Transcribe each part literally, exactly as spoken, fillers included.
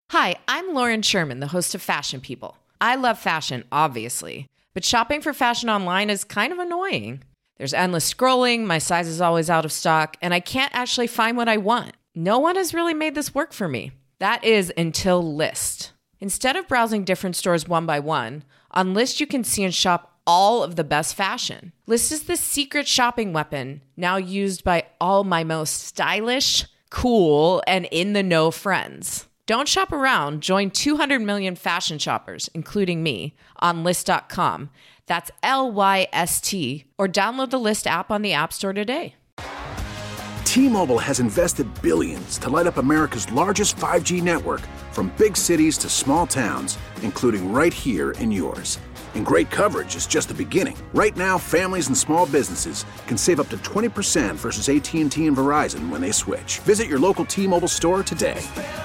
Hi, I'm Lauren Sherman, the host of Fashion People. I love fashion, obviously, but shopping for fashion online is kind of annoying. There's endless scrolling, my size is always out of stock, and I can't actually find what I want. No one has really made this work for me. That is until Lyst. Instead of browsing different stores one by one, on Lyst you can see and shop all of the best fashion. Lyst is the secret shopping weapon, now used by all my most stylish, cool, and in-the-know friends. Don't shop around. Join two hundred million fashion shoppers, including me, on Lyst dot com. That's L Y S T. Or download the Lyst app on the App Store today. T-Mobile has invested billions to light up America's largest five G network, from big cities to small towns, including right here in yours. And great coverage is just the beginning. Right now, families and small businesses can save up to twenty percent versus A T and T and Verizon when they switch. Visit your local T-Mobile store today.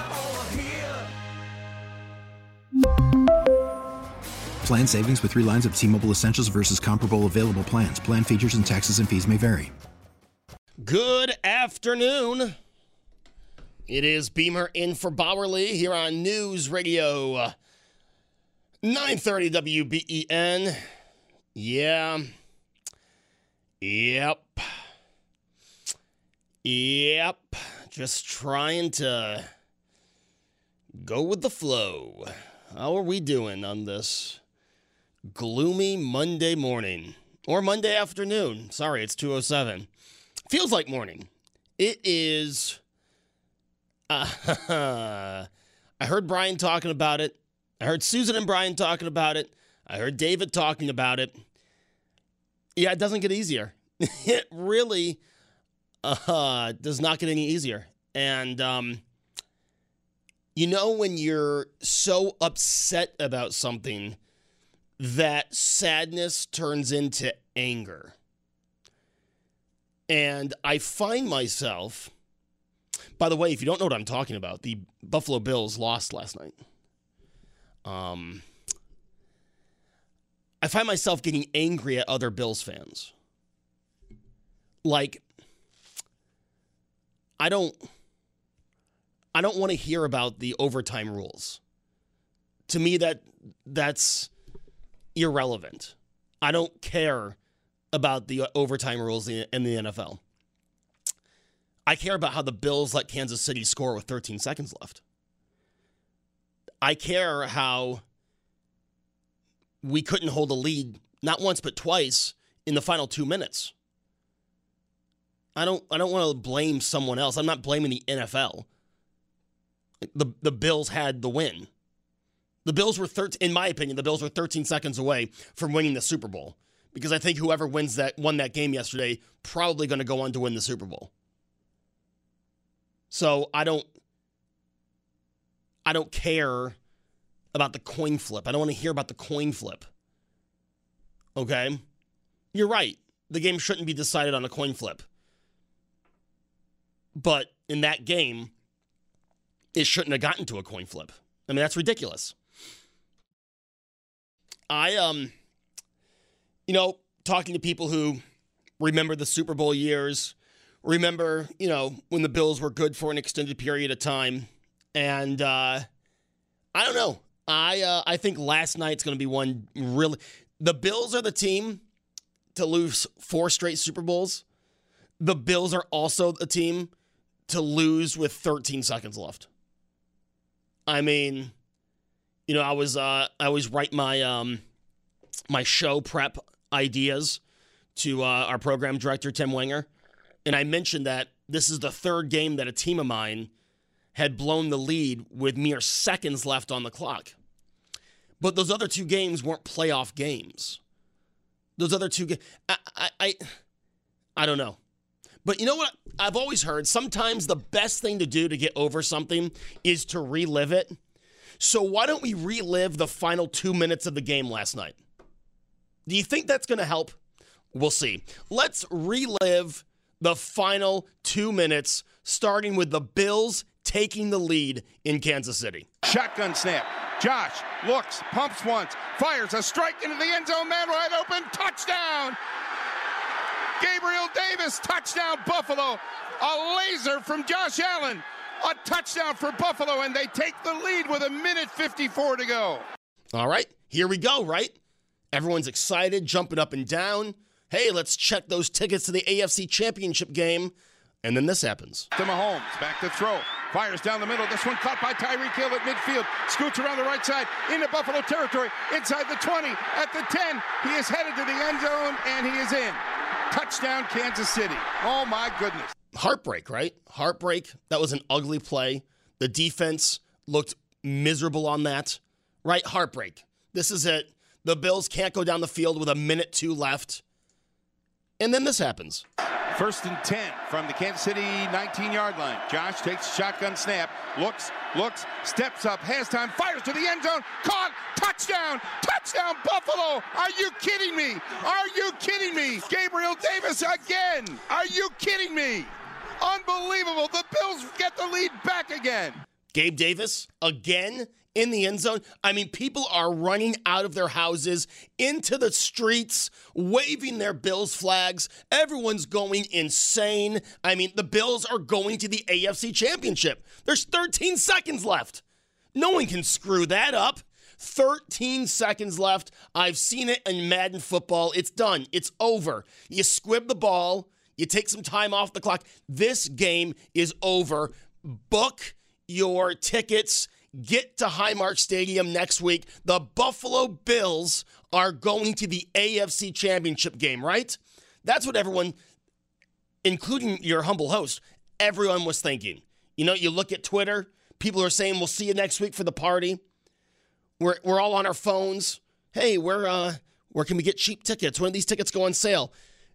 Plan savings with three lines of T-Mobile Essentials versus comparable available plans. Plan features and taxes and fees may vary. Good afternoon. It is Beamer in for Bowerly here on News Radio nine thirty W B E N. Yeah. Yep. Yep. Just trying to go with the flow. How are we doing on this gloomy Monday morning? Or Monday afternoon. Sorry, it's two oh seven. Feels like morning. It is... Uh, I heard Brian talking about it. I heard Susan and Brian talking about it. I heard David talking about it. Yeah, it doesn't get easier. It really uh, does not get any easier. And... um. You know when you're so upset about something that sadness turns into anger. And I find myself, by the way, if you don't know what I'm talking about, the Buffalo Bills lost last night. Um, I find myself getting angry at other Bills fans. Like, I don't... I don't want to hear about the overtime rules. To me, that that's irrelevant. I don't care about the overtime rules in the N F L. I care about how the Bills let Kansas City score with thirteen seconds left. I care how we couldn't hold a lead, not once but twice, in the final two minutes. I don't I don't want to blame someone else. I'm not blaming the N F L. The the Bills had the win. The Bills were thirteen, in my opinion, the Bills were thirteen seconds away from winning the Super Bowl. Because I think whoever wins that won that game yesterday probably going to go on to win the Super Bowl. So I don't I don't care about the coin flip. I don't want to hear about the coin flip. Okay? You're right. The game shouldn't be decided on a coin flip. But in that game, it shouldn't have gotten to a coin flip. I mean, that's ridiculous. I, um, you know, talking to people who remember the Super Bowl years, remember, you know, when the Bills were good for an extended period of time. And uh, I don't know. I, uh, I think last night's going to be one really... The Bills are the team to lose four straight Super Bowls. The Bills are also a team to lose with thirteen seconds left. I mean, you know, I was uh, I always write my um, my show prep ideas to uh, our program director, Tim Wenger, and I mentioned that this is the third game that a team of mine had blown the lead with mere seconds left on the clock. But those other two games weren't playoff games. Those other two games, I, I, I, I don't know. But you know what? I've always heard sometimes the best thing to do to get over something is to relive it. So why don't we relive the final two minutes of the game last night? Do you think that's going to help? We'll see. Let's relive the final two minutes, starting with the Bills taking the lead in Kansas City. Shotgun snap. Josh looks, pumps once, fires a strike into the end zone, man wide open, touchdown! Gabriel Davis, touchdown Buffalo. A laser from Josh Allen. A touchdown for Buffalo, and they take the lead with a minute fifty-four to go. All right, here we go, right? Everyone's excited, jumping up and down. Hey, let's check those tickets to the A F C Championship game. And then this happens. To Mahomes, back to throw. Fires down the middle. This one caught by Tyreek Hill at midfield. Scoots around the right side into Buffalo territory. Inside the twenty, at the ten. He is headed to the end zone, and he is in. Touchdown, Kansas City. Oh, my goodness. Heartbreak, right? Heartbreak. That was an ugly play. The defense looked miserable on that. Right? Heartbreak. This is it. The Bills can't go down the field with a minute two left. And then this happens. First and ten from the Kansas City nineteen-yard line. Josh takes shotgun snap, looks, looks, steps up, has time, fires to the end zone, caught, touchdown, touchdown Buffalo. Are you kidding me? Are you kidding me? Gabriel Davis again. Are you kidding me? Unbelievable. The Bills get the lead back again. Gabe Davis again in the end zone. I mean, people are running out of their houses into the streets, waving their Bills flags. Everyone's going insane. I mean, the Bills are going to the A F C Championship. There's thirteen seconds left. No one can screw that up. thirteen seconds left. I've seen it in Madden football. It's done. It's over. You squib the ball. You take some time off the clock. This game is over. Book your tickets. Get to Highmark Stadium next week. The Buffalo Bills are going to the A F C Championship game, right? That's what everyone, including your humble host, everyone was thinking. You know, you look at Twitter, people are saying, we'll see you next week for the party. We're we're all on our phones. Hey, where uh where can we get cheap tickets? When do these tickets go on sale?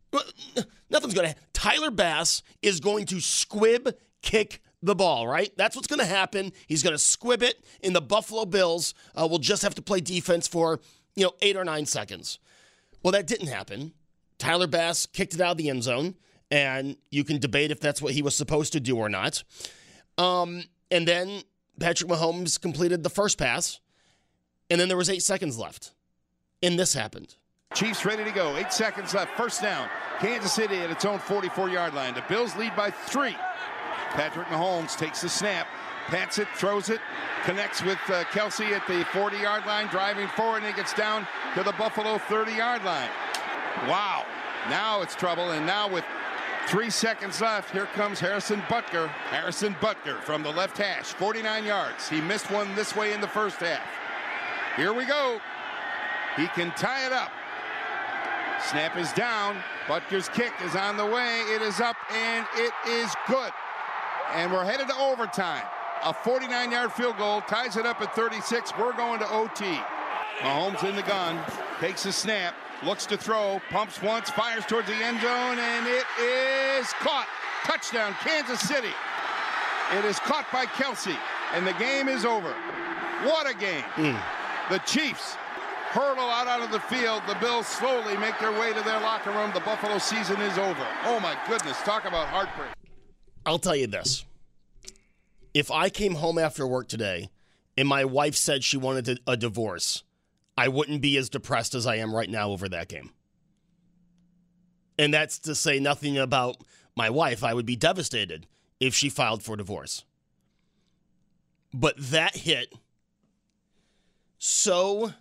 Nothing's going to happen. Tyler Bass is going to squib kick the ball, right? That's what's going to happen. He's going to squib it, and the Buffalo Bills uh, will just have to play defense for, you know, eight or nine seconds. Well, that didn't happen. Tyler Bass kicked it out of the end zone, and you can debate if that's what he was supposed to do or not. Um, and then Patrick Mahomes completed the first pass, and then there was eight seconds left, and this happened. Chiefs ready to go. Eight seconds left. First down. Kansas City at its own forty-four-yard line. The Bills lead by three. Patrick Mahomes takes the snap, pats it, throws it, connects with uh, Kelsey at the forty-yard line, driving forward, and he gets down to the Buffalo thirty-yard line. Wow. Now it's trouble, and now with three seconds left, here comes Harrison Butker. Harrison Butker from the left hash, forty-nine yards. He missed one this way in the first half. Here we go. He can tie it up. Snap is down. Butker's kick is on the way. It is up, and it is good. And we're headed to overtime. A forty-nine-yard field goal ties it up at thirty-six. We're going to O T. Mahomes in the gun, takes a snap, looks to throw, pumps once, fires towards the end zone, and it is caught. Touchdown, Kansas City. It is caught by Kelsey, and the game is over. What a game. Mm. The Chiefs hurtle out onto the field. The Bills slowly make their way to their locker room. The Buffalo season is over. Oh, my goodness. Talk about heartbreak. I'll tell you this. If I came home after work today and my wife said she wanted a divorce, I wouldn't be as depressed as I am right now over that game. And that's to say nothing about my wife. I would be devastated if she filed for divorce. But that hit so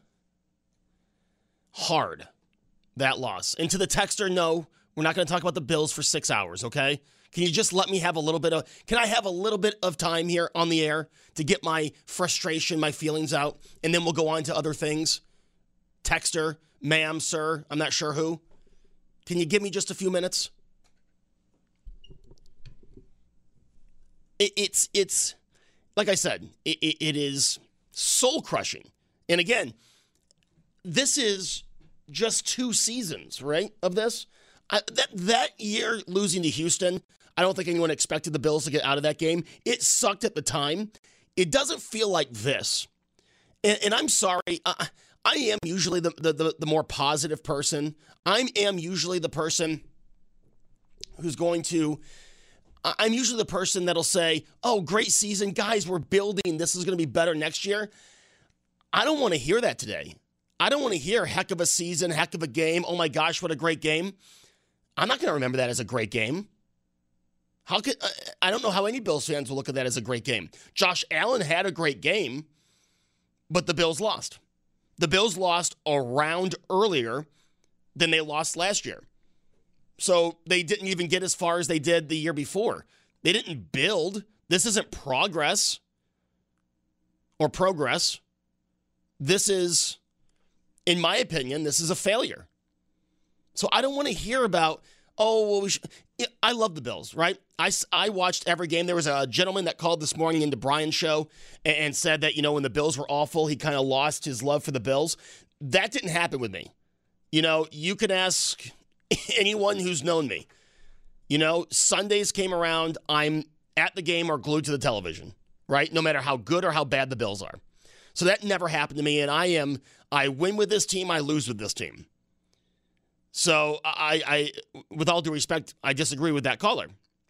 hard, that loss. And to the texter, no, we're not going to talk about the Bills for six hours, okay? Can you just let me have a little bit of, can I have a little bit of time here on the air to get my frustration, my feelings out, and then we'll go on to other things? Texter, ma'am, sir, I'm not sure who. Can you give me just a few minutes? It, it's, it's, like I said, it, it, it is soul-crushing. And again, this is just two seasons, right, of this. I, that, that year losing to Houston, I don't think anyone expected the Bills to get out of that game. It sucked at the time. It doesn't feel like this. And, and I'm sorry, uh, I am usually the, the, the, the more positive person. I am usually the person who's going to, I'm usually the person that'll say, oh, great season. Guys, we're building. This is going to be better next year. I don't want to hear that today. I don't want to hear heck of a season, heck of a game. Oh my gosh, what a great game. I'm not going to remember that as a great game. How could I don't know how any Bills fans will look at that as a great game. Josh Allen had a great game, but the Bills lost. The Bills lost a round earlier than they lost last year. So they didn't even get as far as they did the year before. They didn't build. This isn't progress or progress. This is, in my opinion, this is a failure. So I don't want to hear about, oh, well, we should. I love the Bills, right? I, I watched every game. There was a gentleman that called this morning into Brian's show and, and said that, you know, when the Bills were awful, he kind of lost his love for the Bills. That didn't happen with me. You know, you can ask anyone who's known me. You know, Sundays came around, I'm at the game or glued to the television, right? No matter how good or how bad the Bills are. So that never happened to me, and I am, I win with this team, I lose with this team. So I, I, with all due respect, I disagree with that caller.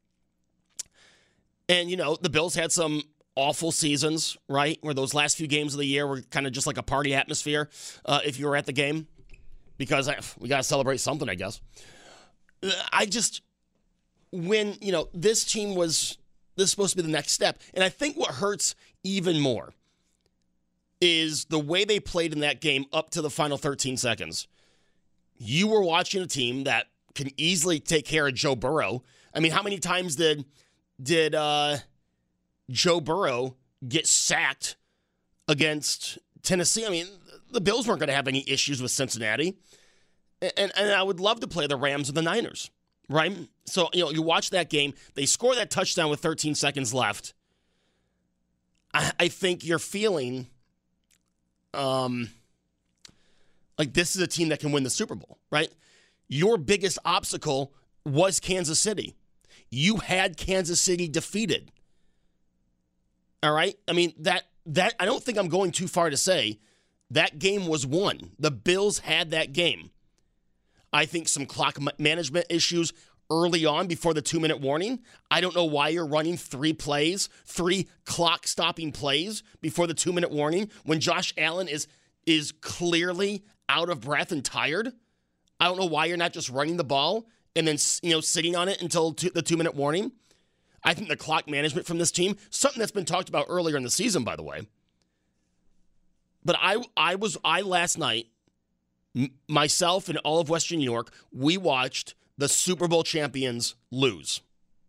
And, you know, the Bills had some awful seasons, right? Where those last few games of the year were kind of just like a party atmosphere uh, if you were at the game. Because I, we got to celebrate something, I guess. I just, when, you know, this team was, this is supposed to be the next step. And I think what hurts even more is the way they played in that game up to the final thirteen seconds. You were watching a team that can easily take care of Joe Burrow. I mean, how many times did did uh, Joe Burrow get sacked against Tennessee? I mean, the Bills weren't going to have any issues with Cincinnati. And, and I would love to play the Rams or the Niners, right? So, you know, you watch that game. They score that touchdown with thirteen seconds left. I, I think you're feeling um, like this is a team that can win the Super Bowl, right? Your biggest obstacle was Kansas City. You had Kansas City defeated. All right? I mean, that that I don't think I'm going too far to say that game was won. The Bills had that game. I think some clock management issues early on before the two-minute warning. I don't know why you're running three plays, three clock-stopping plays before the two-minute warning when Josh Allen is is clearly out of breath and tired. I don't know why you're not just running the ball and then, you know, sitting on it until two, the two-minute warning. I think the clock management from this team, something that's been talked about earlier in the season, by the way. But I, I was, I last night, m- myself and all of Western New York, we watched the Super Bowl champions lose.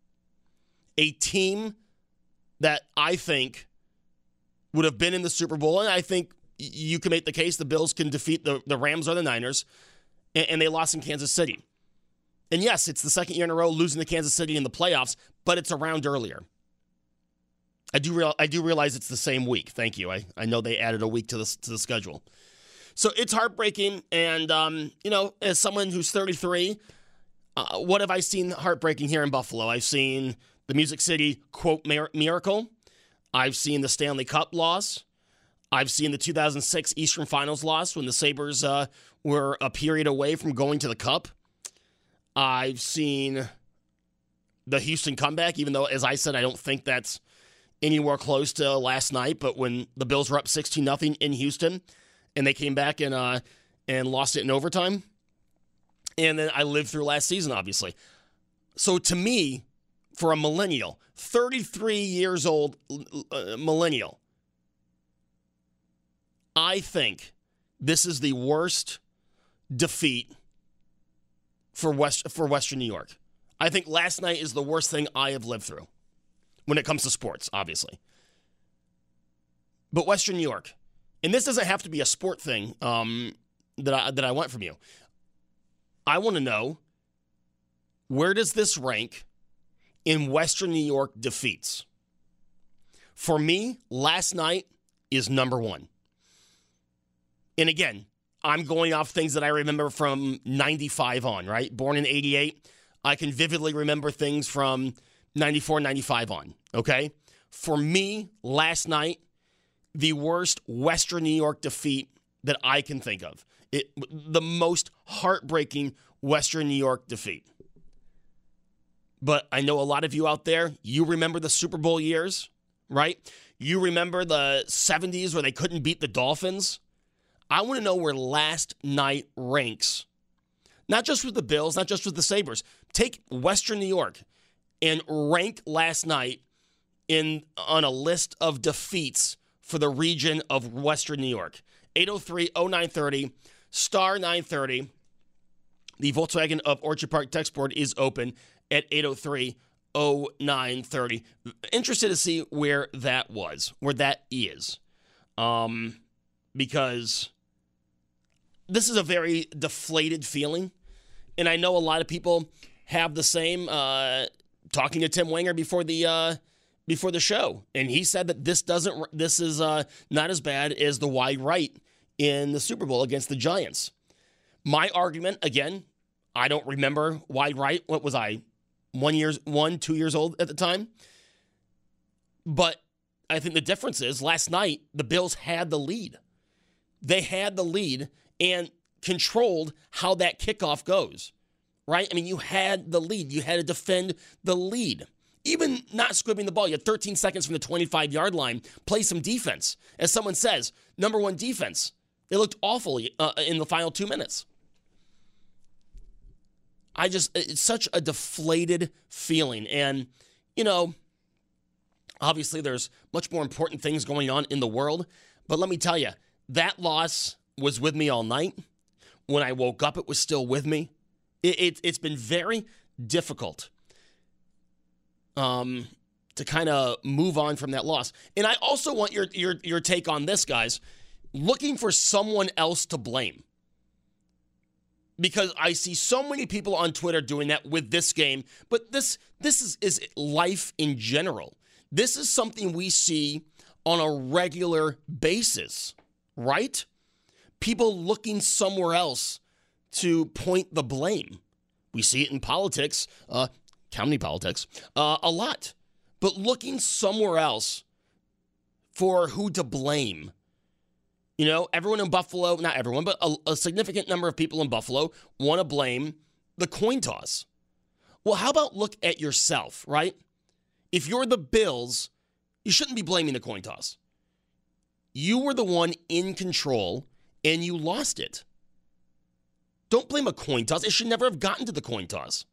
A team that I think would have been in the Super Bowl, and I think you can make the case the Bills can defeat the, the Rams or the Niners, and, and they lost in Kansas City. And yes, it's the second year in a row losing to Kansas City in the playoffs, but it's a round earlier. I do real I do realize it's the same week. Thank you. I, I know they added a week to the to the schedule. So it's heartbreaking. And, um, you know, as someone who's thirty-three, uh, what have I seen heartbreaking here in Buffalo? I've seen the Music City, quote, miracle. I've seen the Stanley Cup loss. I've seen the two thousand six Eastern Finals loss when the Sabres uh, were a period away from going to the Cup. I've seen the Houston comeback, even though, as I said, I don't think that's anywhere close to last night. But when the Bills were up sixteen nothing in Houston and they came back and uh, and lost it in overtime. And then I lived through last season, obviously. So to me, for a millennial, thirty-three years old uh, millennial, I think this is the worst defeat for West for Western New York. I think last night is the worst thing I have lived through when it comes to sports, obviously. But Western New York, and this doesn't have to be a sport thing um, that I that I want from you. I want to know, where does this rank in Western New York defeats? For me, last night is number one. And again, I'm going off things that I remember from ninety-five on, right? Born in eighty-eight. I can vividly remember things from ninety-four, ninety-five on, okay? For me, last night, the worst Western New York defeat that I can think of. It, the most heartbreaking Western New York defeat. But I know a lot of you out there, you remember the Super Bowl years, right? You remember the seventies where they couldn't beat the Dolphins. I want to know where last night ranks. Not just with the Bills, not just with the Sabres. Take Western New York. and rank last night in on a list of defeats for the region of Western New York. eight oh three oh nine thirty, star nine thirty. The Volkswagen of Orchard Park text board is open at eight oh three oh nine thirty. Interested to see where that was, where that is. Um, because this is a very deflated feeling. And I know a lot of people have the same, uh, talking to Tim Wenger before the uh, before the show. And he said that this doesn't, this is uh, not as bad as the wide right in the Super Bowl against the Giants. My argument, again, I don't remember wide right. What was I? One years, one, two years old at the time. But I think the difference is last night, the Bills had the lead. They had the lead and controlled how that kickoff goes, right? I mean, you had the lead. You had to defend the lead. Even not squibbing the ball, you had thirteen seconds from the twenty-five-yard line. Play some defense. As someone says, number one defense. It looked awful uh, in the final two minutes. I just, it's such a deflated feeling. And, you know, obviously there's much more important things going on in the world. But let me tell you, that loss was with me all night. When I woke up, it was still with me. It, it, it's been very difficult um, to kind of move on from that loss. And I also want your, your, your take on this, guys. Looking for someone else to blame. Because I see so many people on Twitter doing that with this game. But this this is, is life in general. This is something we see on a regular basis, right? People looking somewhere else to point the blame. We see it in politics, uh, county politics, uh, a lot. But looking somewhere else for who to blame. You know, everyone in Buffalo, not everyone, but a, a significant number of people in Buffalo want to blame the coin toss. Well, how about look at yourself, right? If you're the Bills, you shouldn't be blaming the coin toss. You were the one in control, and you lost it. Don't blame a coin toss. It should never have gotten to the coin toss.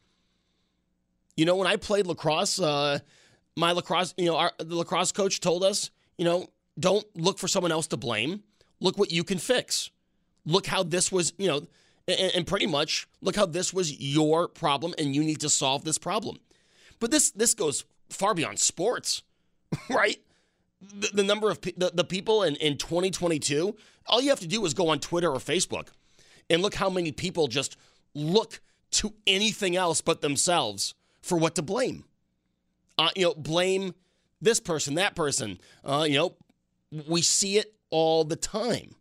You know, when I played lacrosse, uh, my lacrosse, you know, our, the lacrosse coach told us, you know, don't look for someone else to blame. Look what you can fix. Look how this was, you know, and, and pretty much look how this was your problem and you need to solve this problem. But this this goes far beyond sports, right? The, the number of pe- the, the people in, in twenty twenty-two, all you have to do is go on Twitter or Facebook and look how many people just look to anything else but themselves for what to blame. Uh, you know, blame this person, that person, uh, you know, we see it all the time.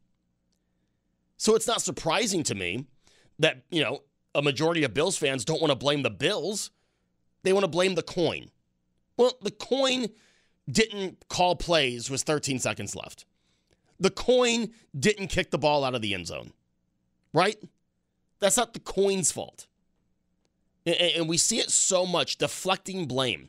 So it's not surprising to me that, you know, a majority of Bills fans don't want to blame the Bills. They want to blame the coin. Well, the coin didn't call plays with thirteen seconds left. The coin didn't kick the ball out of the end zone, right? That's not the coin's fault. And we see it so much, deflecting blame.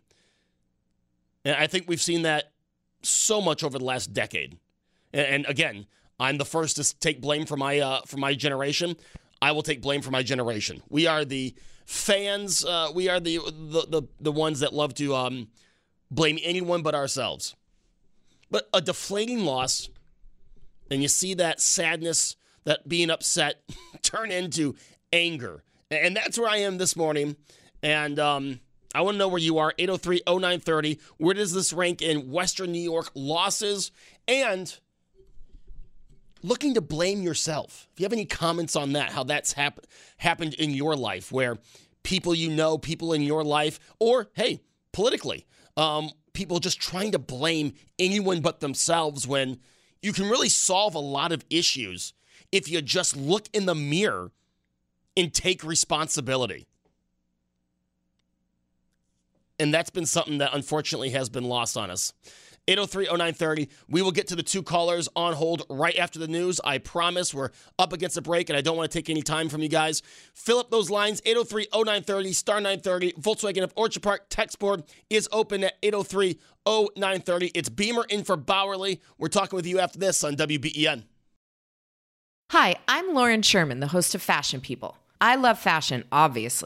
And I think we've seen that so much over the last decade. And again, I'm the first to take blame for my uh, for my generation. I will take blame for my generation. We are the fans. Uh, we are the, the the the ones that love to um, blame anyone but ourselves. But a deflating loss, and you see that sadness, that being upset, turn into anger. And that's where I am this morning. And um, I want to know where you are. eight oh three oh nine thirty. Where does this rank in Western New York losses? And looking to blame yourself. If you have any comments on that, how that's hap- happened in your life, where people you know, people in your life, or, hey, politically, um, people just trying to blame anyone but themselves when you can really solve a lot of issues if you just look in the mirror and take responsibility. And that's been something that unfortunately has been lost on us. eight oh three oh nine thirty. We will get to the two callers on hold right after the news. I promise. We're up against a break, and I don't want to take any time from you guys. Fill up those lines. eight oh three oh nine thirty, star nine thirty. Volkswagen of Orchard Park text board is open at eight oh three oh nine thirty. It's Beamer in for Bowerly. We're talking with you after this on W B E N. Hi, I'm Lauren Sherman, the host of Fashion People. I love fashion, obviously.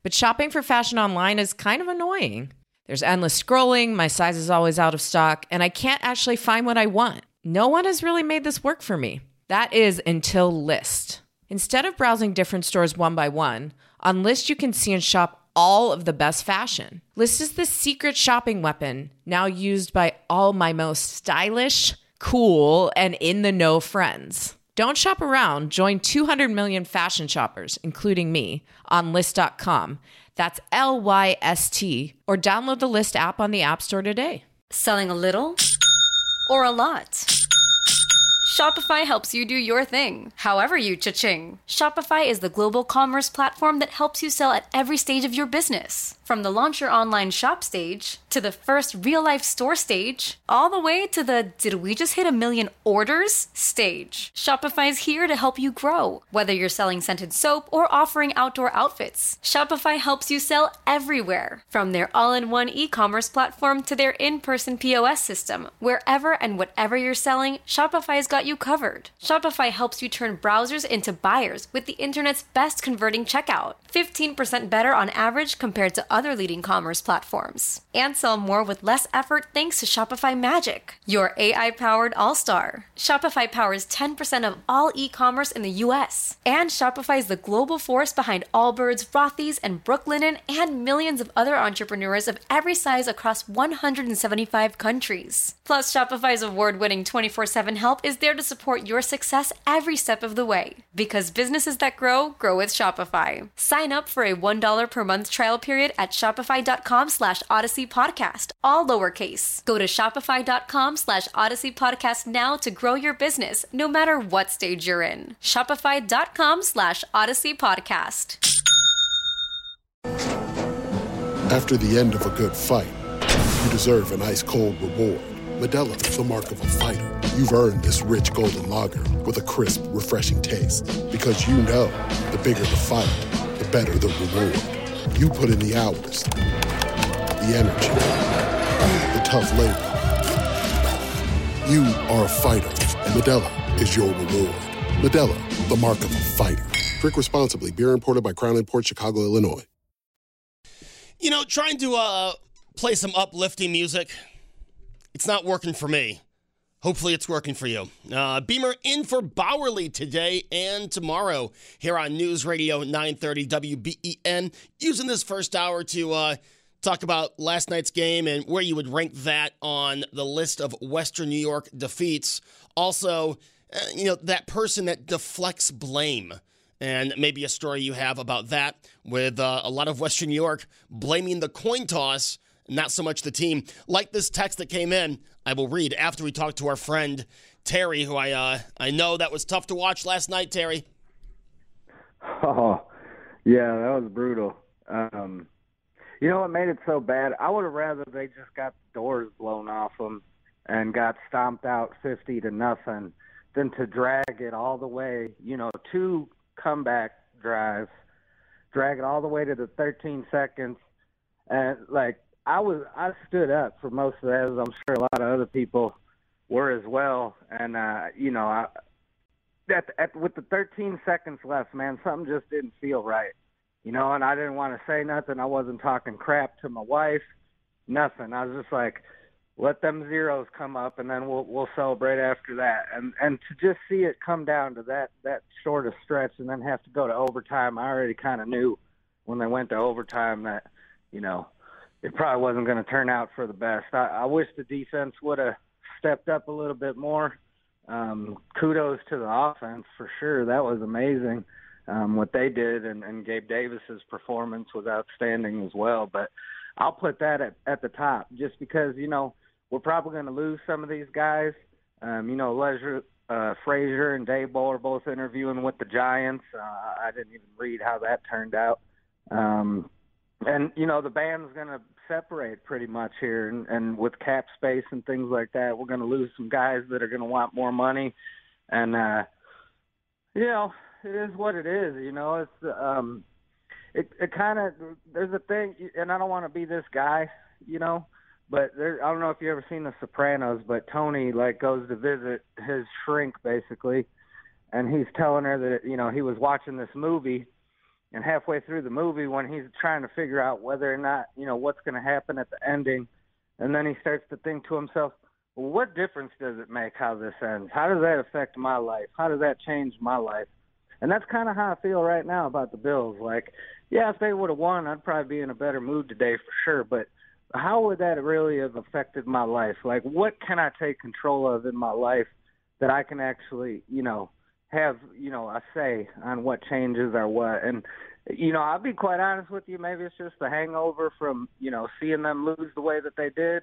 But shopping for fashion online is kind of annoying. There's endless scrolling, my size is always out of stock, and I can't actually find what I want. No one has really made this work for me. That is until Lyst. Instead of browsing different stores one by one, on Lyst you can see and shop all of the best fashion. Lyst is the secret shopping weapon now used by all my most stylish, cool, and in-the-know friends. Don't shop around. Join two hundred million fashion shoppers, including me, on Lyst dot com. That's L Y S T. Or download the Lyst app on the App Store today. Selling a little or a lot? Shopify helps you do your thing, however you cha-ching. Shopify is the global commerce platform that helps you sell at every stage of your business. From the launch your online shop stage, to the first real-life store stage, all the way to the did we just hit a million orders stage. Shopify's here to help you grow. Whether you're selling scented soap or offering outdoor outfits, Shopify helps you sell everywhere. From their all-in-one e-commerce platform to their in-person P O S system, wherever and whatever you're selling, Shopify's got you covered. Shopify helps you turn browsers into buyers with the internet's best converting checkout. fifteen percent better on average compared to other leading commerce platforms. And sell more with less effort thanks to Shopify Magic, your A I-powered all-star. Shopify powers ten percent of all e-commerce in the U S. And Shopify is the global force behind Allbirds, Rothy's, and Brooklinen, and millions of other entrepreneurs of every size across one hundred seventy-five countries. Plus, Shopify's award-winning twenty-four seven help is there to support your success every step of the way. Because businesses that grow, grow with Shopify. Sign up for a one dollar per month trial period at shopify.com slash Odyssey Podcast, all lowercase. Go to shopify.com slash Odyssey Podcast now to grow your business, no matter what stage you're in. Shopify.com slash Odyssey Podcast. After the end of a good fight, you deserve an ice-cold reward. Modelo is the mark of a fighter. You've earned this rich golden lager with a crisp, refreshing taste. Because you know, the bigger the fight, the better the reward. You put in the hours, the energy, the tough labor. You are a fighter, and Modelo is your reward. Modelo, the mark of a fighter. Drink responsibly. Beer imported by Crown Imports, Chicago, Illinois. You know, trying to uh, play some uplifting music, it's not working for me. Hopefully it's working for you. Uh, Beamer in for Bowerly today and tomorrow here on News Radio nine thirty W B E N. Using this first hour to uh, talk about last night's game and where you would rank that on the list of Western New York defeats. Also, uh, you know, that person that deflects blame. And maybe a story you have about that with uh, a lot of Western New York blaming the coin toss, not so much the team. Like this text that came in, I will read after we talk to our friend Terry, who I uh, I know that was tough to watch last night, Terry. Oh, yeah, that was brutal. Um, you know what made it so bad? I would have rather they just got the doors blown off them and got stomped out fifty to nothing than to drag it all the way, you know, two comeback drives, drag it all the way to the thirteen seconds. And, like, I was I stood up for most of that, as I'm sure a lot of other people were as well. And, uh, you know, I, at, at, with the thirteen seconds left, man, something just didn't feel right. You know, and I didn't want to say nothing. I wasn't talking crap to my wife, nothing. I was just like, let them zeros come up, and then we'll we'll celebrate after that. And and to just see it come down to that, that short a stretch and then have to go to overtime, I already kind of knew when they went to overtime that, you know, it probably wasn't going to turn out for the best. I, I wish the defense would have stepped up a little bit more. Um, kudos to the offense for sure. That was amazing um, what they did, and, and Gabe Davis's performance was outstanding as well. But I'll put that at, at the top just because, you know, we're probably going to lose some of these guys. Um, you know, Leisure, uh, Frazier and Daboll are both interviewing with the Giants. Uh, I didn't even read how that turned out. Um, and, you know, the band's going to separate pretty much here. And, and with cap space and things like that, we're going to lose some guys that are going to want more money. And, uh, you know, it is what it is. You know, it's um, it, it kind of – there's a thing, and I don't want to be this guy, you know, but there, I don't know if you've ever seen The Sopranos, but Tony, like, goes to visit his shrink, basically, and he's telling her that, you know, he was watching this movie, And halfway through the movie, when he's trying to figure out whether or not, you know, what's going to happen at the ending, and then he starts to think to himself, well, what difference does it make how this ends? How does that affect my life? How does that change my life? And that's kind of how I feel right now about the Bills. Like, yeah, if they would have won, I'd probably be in a better mood today for sure. But how would that really have affected my life? Like, what can I take control of in my life that I can actually, you know, have, you know, a say on what changes or what? And, you know, I'll be quite honest with you. Maybe it's just the hangover from, you know, seeing them lose the way that they did,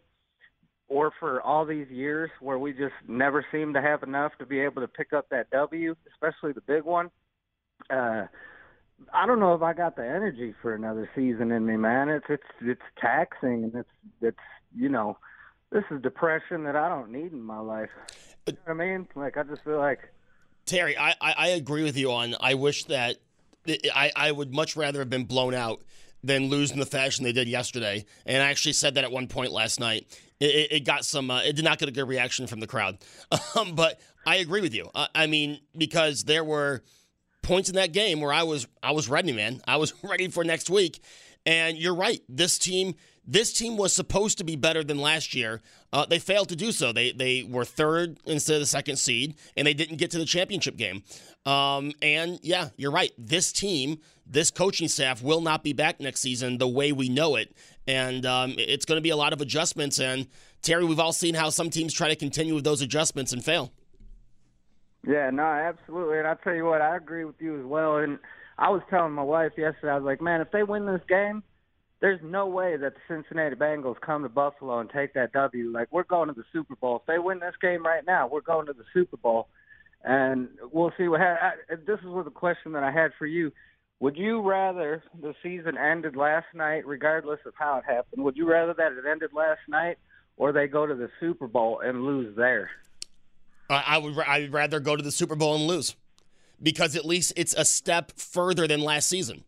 or for all these years where we just never seem to have enough to be able to pick up that W, especially the big one. Uh, I don't know if I got the energy for another season in me, man. It's it's it's taxing, and it's it's you know, this is depression that I don't need in my life. You know what I mean? Like, I just feel like. Terry, I, I, I agree with you on, I wish that, I, I would much rather have been blown out than lose in the fashion they did yesterday. And I actually said that at one point last night. It, it got some, uh, it did not get a good reaction from the crowd. Um, but I agree with you. Uh, I mean, because there were points in that game where I was, I was ready, man. I was ready for next week. And you're right. This team, this team was supposed to be better than last year. Uh, they failed to do so. They they were third instead of the second seed, and they didn't get to the championship game. Um, and yeah, you're right. This team, this coaching staff will not be back next season the way we know it. And um, it's going to be a lot of adjustments. And Terry, we've all seen how some teams try to continue with those adjustments and fail. Yeah, no, absolutely. And I'll tell you what, I agree with you as well. And I was telling my wife yesterday, I was like, man, if they win this game, there's no way that the Cincinnati Bengals come to Buffalo and take that W. Like, we're going to the Super Bowl. If they win this game right now, we're going to the Super Bowl. And we'll see what happens. This was the question that I had for you. Would you rather the season ended last night, regardless of how it happened, would you rather that it ended last night or they go to the Super Bowl and lose there? I would I'd rather go to the Super Bowl and lose, because at least it's a step further than last season.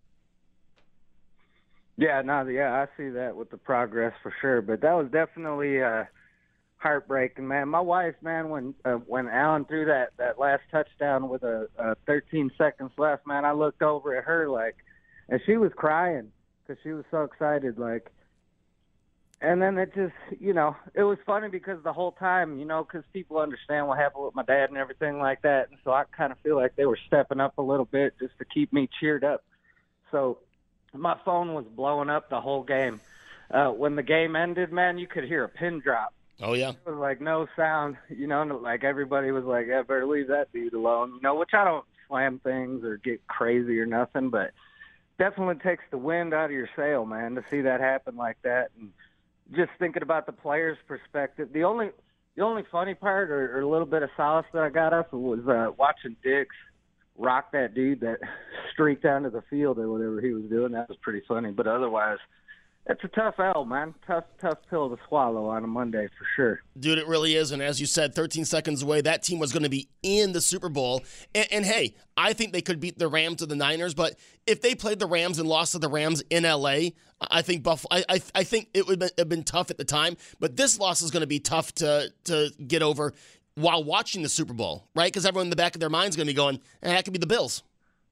Yeah, no, yeah, I see that with the progress for sure. But that was definitely uh, heartbreaking, man. My wife, man, when uh, when Allen threw that, that last touchdown with a, a thirteen seconds left, man, I looked over at her like, and she was crying because she was so excited, like. And then it just, you know, it was funny because the whole time, you know, because people understand what happened with my dad and everything like that. And so I kind of feel like they were stepping up a little bit just to keep me cheered up. So my phone was blowing up the whole game. Uh, when the game ended, man, you could hear a pin drop. Oh, yeah. It was like no sound, you know, like everybody was like, yeah, better leave that dude alone, you know, which I don't slam things or get crazy or nothing, but definitely takes the wind out of your sail, man, to see that happen like that. And just thinking about the players' perspective, the only the only funny part or, or a little bit of solace that I got up was uh, watching Diggs rock that dude that streaked down to the field or whatever he was doing. That was pretty funny. But otherwise, it's a tough L, man. Tough, tough pill to swallow on a Monday for sure. Dude, it really is. And as you said, thirteen seconds away, that team was going to be in the Super Bowl. And, and hey, I think they could beat the Rams or the Niners. But if they played the Rams and lost to the Rams in L A, I think Buffalo. I, I, I think it would have been tough at the time. But this loss is going to be tough to to get over while watching the Super Bowl, right? Because everyone in the back of their mind is going to be going, eh, that could be the Bills.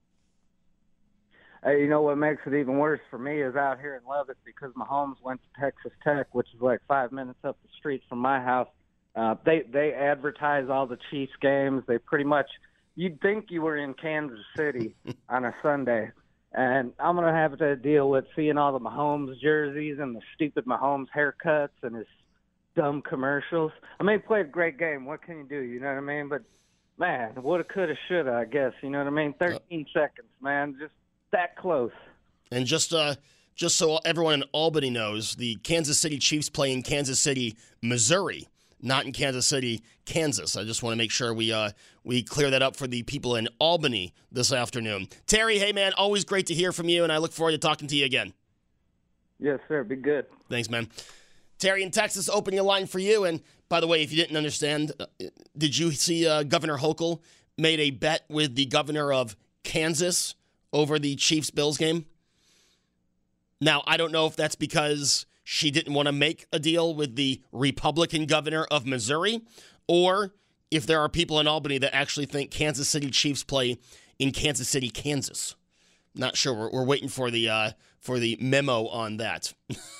Hey, you know what makes it even worse for me is out here in Lubbock because Mahomes went to Texas Tech, which is like five minutes up the street from my house. Uh, they they advertise all the Chiefs games. They pretty much, you'd think you were in Kansas City on a Sunday. And I'm going to have to deal with seeing all the Mahomes jerseys and the stupid Mahomes haircuts and his dumb commercials. I mean, he played a great game. What can you do? You know what I mean? But, man, woulda, coulda, shoulda, I guess. You know what I mean? thirteen uh, seconds, man. Just that close. And just uh, just so everyone in Albany knows, the Kansas City Chiefs play in Kansas City, Missouri, not in Kansas City, Kansas. I just want to make sure we uh, we clear that up for the people in Albany this afternoon. Terry, hey, man, always great to hear from you, and I look forward to talking to you again. Yes, sir. Be good. Thanks, man. Terry in Texas, opening a line for you. And by the way, if you didn't understand, uh, did you see uh, Governor Hochul made a bet with the governor of Kansas over the Chiefs-Bills game? Now, I don't know if that's because she didn't want to make a deal with the Republican governor of Missouri, or if there are people in Albany that actually think Kansas City Chiefs play in Kansas City, Kansas. Not sure. We're, we're waiting for the uh, for the memo on that.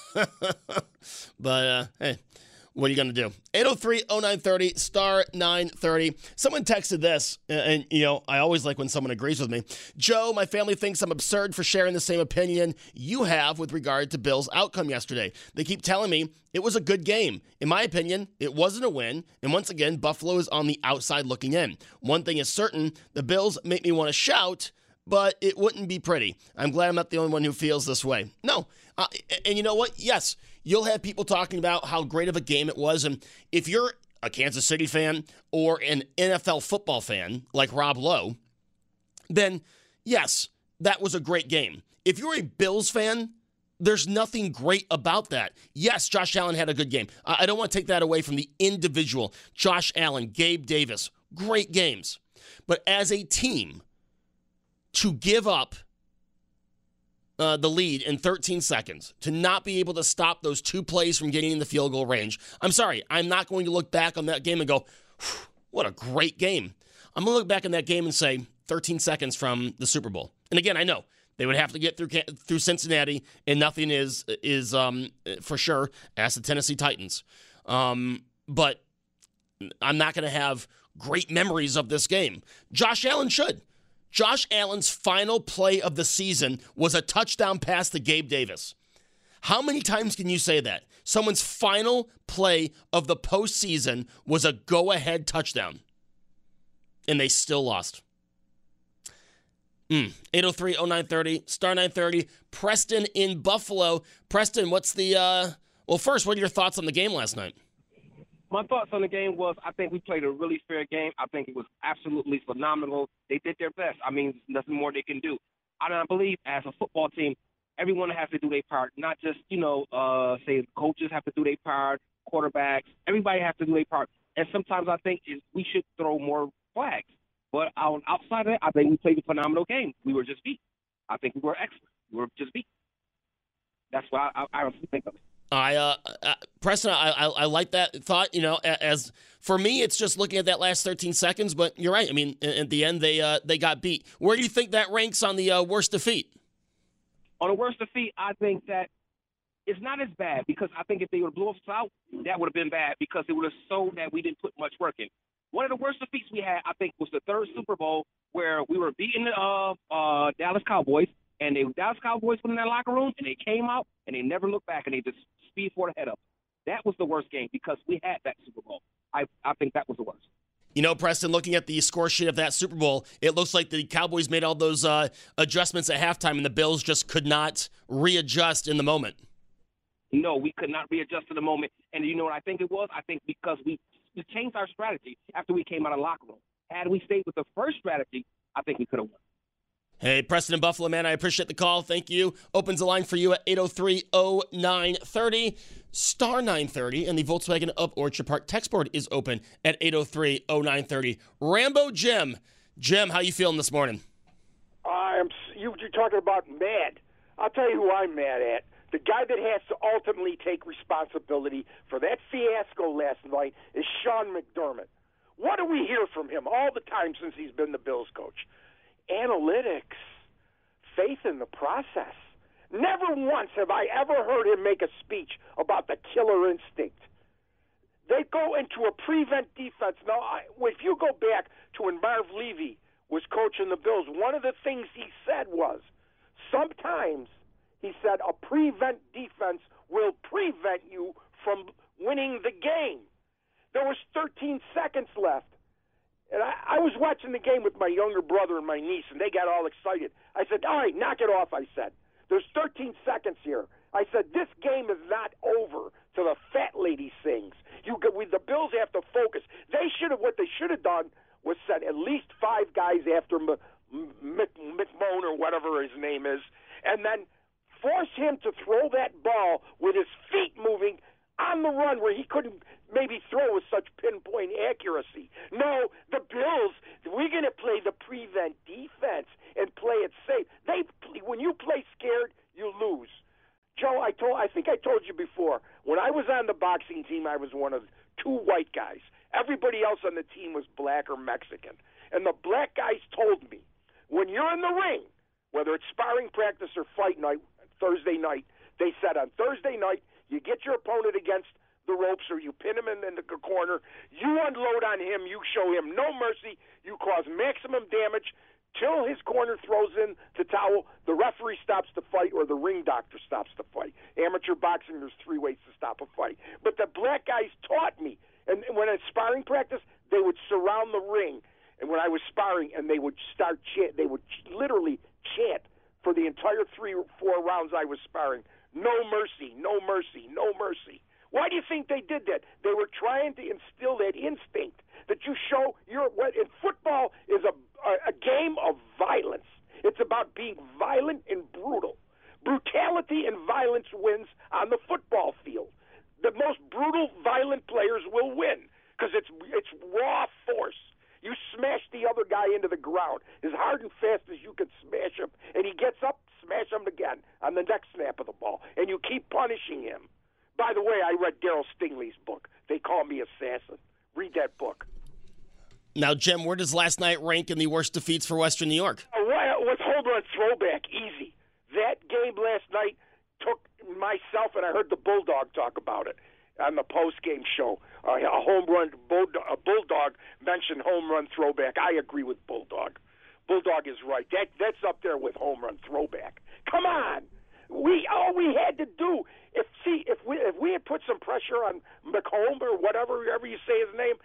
But uh, hey, what are you going to do? eight oh three oh nine thirty, star nine thirty. Someone texted this, and, and, you know, I always like when someone agrees with me. Joe, my family thinks I'm absurd for sharing the same opinion you have with regard to Bill's outcome yesterday. They keep telling me it was a good game. In my opinion, it wasn't a win, and once again, Buffalo is on the outside looking in. One thing is certain, the Bills make me want to shout, but it wouldn't be pretty. I'm glad I'm not the only one who feels this way. No, uh, and you know what? Yes, you'll have people talking about how great of a game it was, and if you're a Kansas City fan or an N F L football fan like Rob Lowe, then yes, that was a great game. If you're a Bills fan, there's nothing great about that. Yes, Josh Allen had a good game. I don't want to take that away from the individual. Josh Allen, Gabe Davis, great games. But as a team, to give up uh, the lead in thirteen seconds, to not be able to stop those two plays from getting in the field goal range. I'm sorry, I'm not going to look back on that game and go, what a great game. I'm going to look back on that game and say thirteen seconds from the Super Bowl. And again, I know they would have to get through through Cincinnati, and nothing is, is um, for sure, as the Tennessee Titans. Um, but I'm not going to have great memories of this game. Josh Allen should. Josh Allen's final play of the season was a touchdown pass to Gabe Davis. How many times can you say that? Someone's final play of the postseason was a go-ahead touchdown, and they still lost. Mm. eight oh three oh nine thirty, star nine thirty, Preston in Buffalo. Preston, what's the, uh, well, first, what are your thoughts on the game last night? My thoughts on the game was I think we played a really fair game. I think it was absolutely phenomenal. They did their best. I mean, there's nothing more they can do. I believe as a football team, everyone has to do their part, not just, you know, uh, say coaches have to do their part, quarterbacks. Everybody has to do their part. And sometimes I think we should throw more flags. But outside of that, I think we played a phenomenal game. We were just beat. I think we were excellent. We were just beat. That's what I, I, I think of it. I, uh, uh, Preston, I, I, I like that thought. You know, as for me, it's just looking at that last thirteen seconds. But you're right. I mean, at the end, they uh, they got beat. Where do you think that ranks on the uh, worst defeat? On the worst defeat, I think that it's not as bad because I think if they would have blew us out, that would have been bad because it would have shown that we didn't put much work in. One of the worst defeats we had, I think, was the third Super Bowl where we were beating the uh, uh, Dallas Cowboys, and the Dallas Cowboys went in that locker room, and they came out, and they never looked back, and they just speed forward ahead of them. That was the worst game because we had that Super Bowl. I, I think that was the worst. You know, Preston, looking at the score sheet of that Super Bowl, it looks like the Cowboys made all those uh, adjustments at halftime, and the Bills just could not readjust in the moment. No, we could not readjust in the moment. And you know what I think it was? I think because we, we changed our strategy after we came out of the locker room. Had we stayed with the first strategy, I think we could have won. Hey, Preston in Buffalo, man, I appreciate the call. Thank you. Opens the line for you at eight oh three oh nine thirty, star nine thirty, and the Volkswagen of Orchard Park text board is open at eight oh three oh nine thirty. Rambo Jim. Jim, how you feeling this morning? I'm, you, you're talking about mad. I'll tell you who I'm mad at. The guy that has to ultimately take responsibility for that fiasco last night is Sean McDermott. What do we hear from him all the time since he's been the Bills coach? Analytics, faith in the process. Never once have I ever heard him make a speech about the killer instinct. They go into a prevent defense. Now, I, if you go back to when Marv Levy was coaching the Bills, one of the things he said was, sometimes, he said, a prevent defense will prevent you from winning the game. There was thirteen seconds left. And I, I was watching the game with my younger brother and my niece, and they got all excited. I said, all right, knock it off, I said. There's thirteen seconds here. I said, this game is not over till the fat lady sings. You, we, the Bills have to focus. They should have, what they should have done was set at least five guys after M- M- McMahon or whatever his name is, and then force him to throw that ball with his feet moving on the run where he couldn't maybe throw with such pinpoint accuracy. No, the Bills, we're going to play the prevent defense and play it safe. They, when you play scared, you lose. Joe, I told, I think I told you before, when I was on the boxing team, I was one of two white guys. Everybody else on the team was black or Mexican. And the black guys told me, when you're in the ring, whether it's sparring practice or fight night, Thursday night, they said on Thursday night, you get your opponent against the ropes or you pin him in, in the corner, you unload on him, you show him no mercy, you cause maximum damage till his corner throws in the towel, the referee stops the fight or the ring doctor stops the fight. Amateur boxing, there's three ways to stop a fight. But the black guys taught me, and when it's sparring practice, they would surround the ring, and when I was sparring, and they would start chant, they would literally chant for the entire three or four rounds I was sparring, no mercy, no mercy, no mercy. Why do you think they did that? They were trying to instill that instinct that you show your what in football is a, a a game of violence. It's about being violent and brutal. Brutality and violence wins on the football field. The most brutal, violent players will win because it's it's raw force. You smash the other guy into the ground as hard and fast as you can smash him, and he gets up, smash him again on the next snap of the ball, and you keep punishing him. By the way, I read Darryl Stingley's book. They Call Me Assassin. Read that book. Now, Jim, where does last night rank in the worst defeats for Western New York? Uh, with home run throwback, easy. That game last night took myself, and I heard the Bulldog talk about it on the post-game show. Uh, a home run, Bulldog, a Bulldog mentioned home run throwback. I agree with Bulldog. Bulldog is right. That That's up there with home run throwback. Come on. We all we had to do, if see, if we if we had put some pressure on McComb or whatever, whatever you say his name,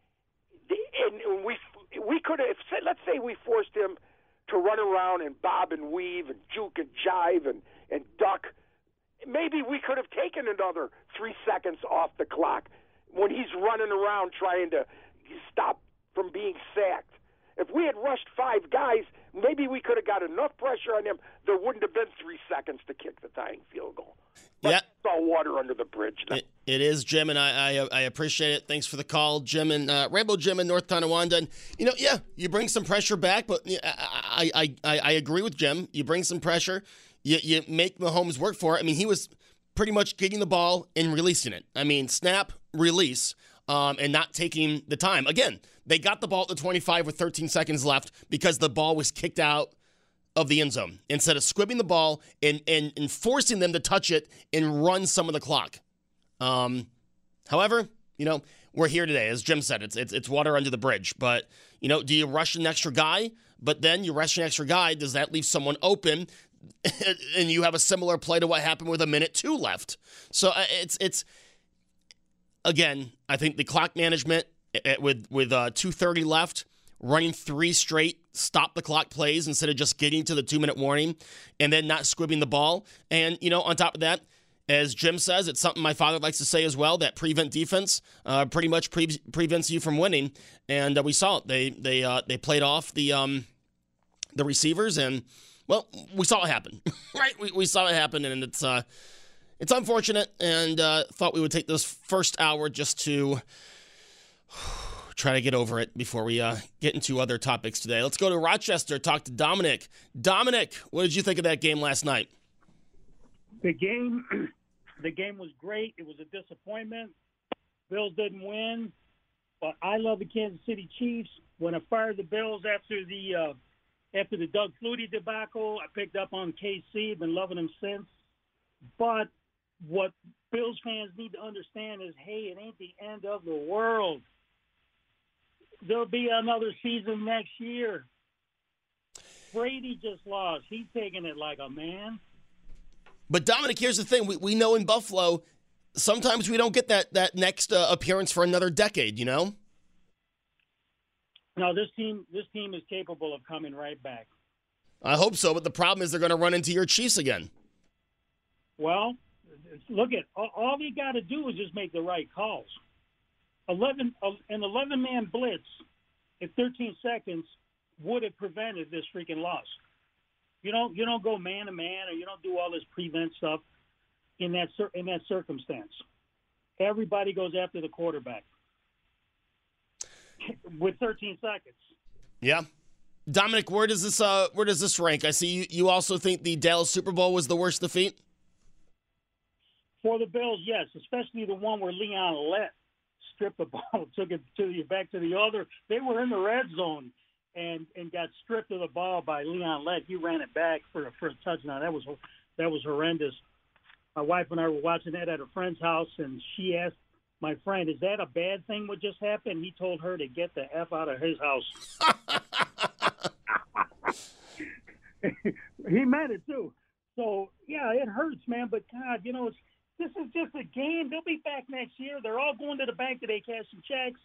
and we we could have. Let's say we forced him to run around and bob and weave and juke and jive and and duck. Maybe we could have taken another three seconds off the clock when he's running around trying to stop from being sacked. If we had rushed five guys, maybe we could have got enough pressure on him. There wouldn't have been three seconds to kick the tying field goal. But yeah. It's all water under the bridge now. It, it is, Jim, and I, I I appreciate it. Thanks for the call, Jim, and uh, Rainbow Jim in North Tonawanda. And, you know, yeah, you bring some pressure back, but I, I, I, I agree with Jim. You bring some pressure. You, you make Mahomes work for it. I mean, he was pretty much getting the ball and releasing it. I mean, snap, release. Um, and not taking the time. Again, they got the ball at the twenty-five with thirteen seconds left because the ball was kicked out of the end zone instead of squibbing the ball and, and, and forcing them to touch it and run some of the clock. Um, however, you know, we're here today. As Jim said, it's, it's, it's water under the bridge. But, you know, do you rush an extra guy? But then you rush an extra guy. Does that leave someone open? And you have a similar play to what happened with a minute two left. So uh, it's it's... Again, I think the clock management with with uh, two thirty left, running three straight stop the clock plays instead of just getting to the two-minute warning and then not squibbing the ball. And, you know, on top of that, as Jim says, it's something my father likes to say as well, that prevent defense uh, pretty much pre- prevents you from winning. And uh, we saw it. They they uh, they played off the um, the receivers, and, well, we saw it happen. right? We, we saw it happen, and it's... Uh, It's unfortunate, and uh, thought we would take this first hour just to try to get over it before we uh, get into other topics today. Let's go to Rochester, talk to Dominic. Dominic, what did you think of that game last night? The game, the game was great. It was a disappointment. Bills didn't win, but I love the Kansas City Chiefs. When I fired the Bills after the uh, after the Doug Flutie debacle, I picked up on K C. Been loving them since, but what Bills fans need to understand is, hey, it ain't the end of the world. There'll be another season next year. Brady just lost. He's taking it like a man. But, Dominic, here's the thing. We we know in Buffalo, sometimes we don't get that, that next uh, appearance for another decade, you know? No, this team, this team is capable of coming right back. I hope so, but the problem is they're going to run into your Chiefs again. Well, look at all, all you got to do is just make the right calls. Eleven, an eleven-man blitz in thirteen seconds would have prevented this freaking loss. You don't, you don't go man to man, or you don't do all this prevent stuff in that in that circumstance. Everybody goes after the quarterback with thirteen seconds. Yeah. Dominic, where does this uh, where does this rank? I see you, you also think the Dallas Super Bowl was the worst defeat? For the Bills, yes, especially the one where Leon Lett stripped the ball, took it to the, back to the other. They were in the red zone. and and got stripped of the ball by Leon Lett. He ran it back for a, for a touchdown. That was that was horrendous. My wife and I were watching that at a friend's house, and she asked my friend, "Is that a bad thing what just happened?" He told her to get the F out of his house. He meant it, too. So, yeah, it hurts, man. But, God, you know, it's, this is just a game. They'll be back next year. They're all going to the bank today cashing checks.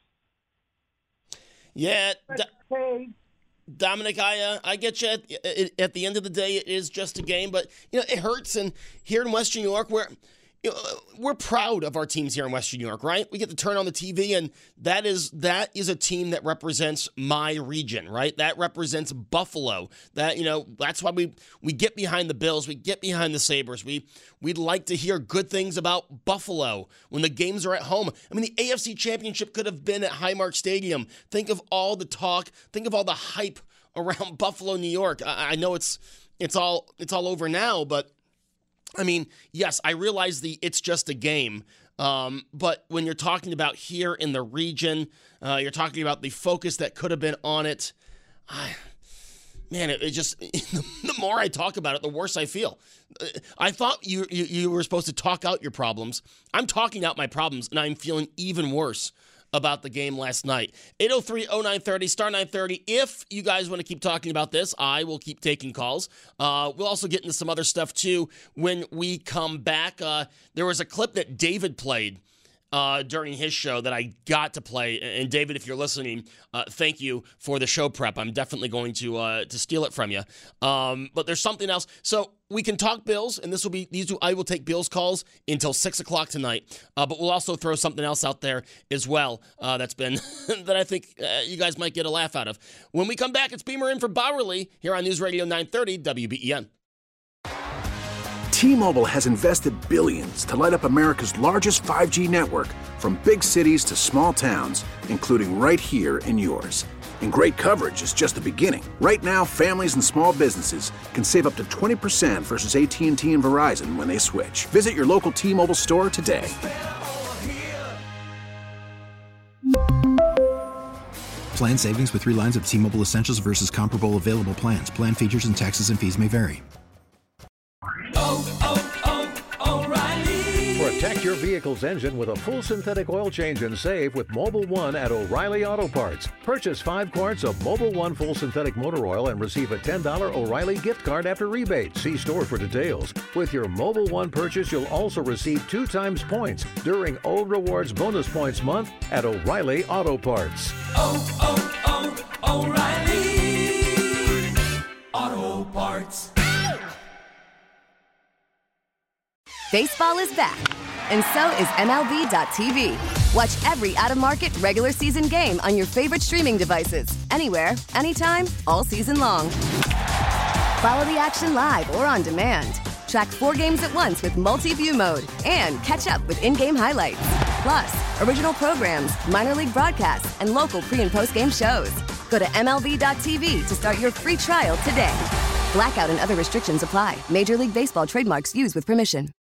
Yeah. D- Dominic, I uh, I get you. At, at the end of the day, it is just a game. But, you know, it hurts. And here in Western New York, we're, you know, we're proud of our teams here in Western New York, right? We get to turn on the T V, and that is that is a team that represents my region, right? That represents Buffalo. That, you know, that's why we we get behind the Bills. We get behind the Sabres. We, we'd like to hear good things about Buffalo when the games are at home. I mean, the A F C Championship could have been at Highmark Stadium. Think of all the talk. Think of all the hype around Buffalo, New York. I, I know it's it's all it's all over now, but I mean, yes, I realize the it's just a game, um, but when you're talking about here in the region, uh, you're talking about the focus that could have been on it. I, man, it, it just the more I talk about it, the worse I feel. I thought you, you you were supposed to talk out your problems. I'm talking out my problems, and I'm feeling even worse about the game last night. eight oh three oh nine thirty, star nine thirty. If you guys want to keep talking about this, I will keep taking calls. Uh, we'll also get into some other stuff, too, when we come back. Uh, there was a clip that David played uh, during his show that I got to play. And, David, if you're listening, uh, thank you for the show prep. I'm definitely going to uh, to steal it from you. Um, but there's something else. So we can talk Bills, and this will be these two. I will take Bills calls until six o'clock tonight. Uh, but we'll also throw something else out there as well. Uh, that's been that I think uh, you guys might get a laugh out of. When we come back, it's Beamer in for Bowerly here on News Radio nine thirty W B E N. T-Mobile has invested billions to light up America's largest five G network, from big cities to small towns, including right here in yours. And great coverage is just the beginning. Right now, families and small businesses can save up to twenty percent versus A T and T and Verizon when they switch. Visit your local T-Mobile store today. Plan savings with three lines of T-Mobile Essentials versus comparable available plans. Plan features and taxes and fees may vary. Oh, oh, oh, O'Reilly. Protect your vehicle's engine with a full synthetic oil change and save with Mobil one at O'Reilly Auto Parts. Purchase five quarts of Mobil one full synthetic motor oil and receive a ten dollars O'Reilly gift card after rebate. See store for details. With your Mobil one purchase, you'll also receive two times points during O Rewards Bonus Points Month at O'Reilly Auto Parts. Oh, oh, oh, O'Reilly Auto Parts. Baseball is back, and so is M L B dot T V. Watch every out-of-market regular season game on your favorite streaming devices, anywhere, anytime, all season long. Follow the action live or on demand. Track four games at once with multi-view mode and catch up with in-game highlights. Plus, original programs, minor league broadcasts, and local pre- and post-game shows. Go to M L B dot T V to start your free trial today. Blackout and other restrictions apply. Major League Baseball trademarks used with permission.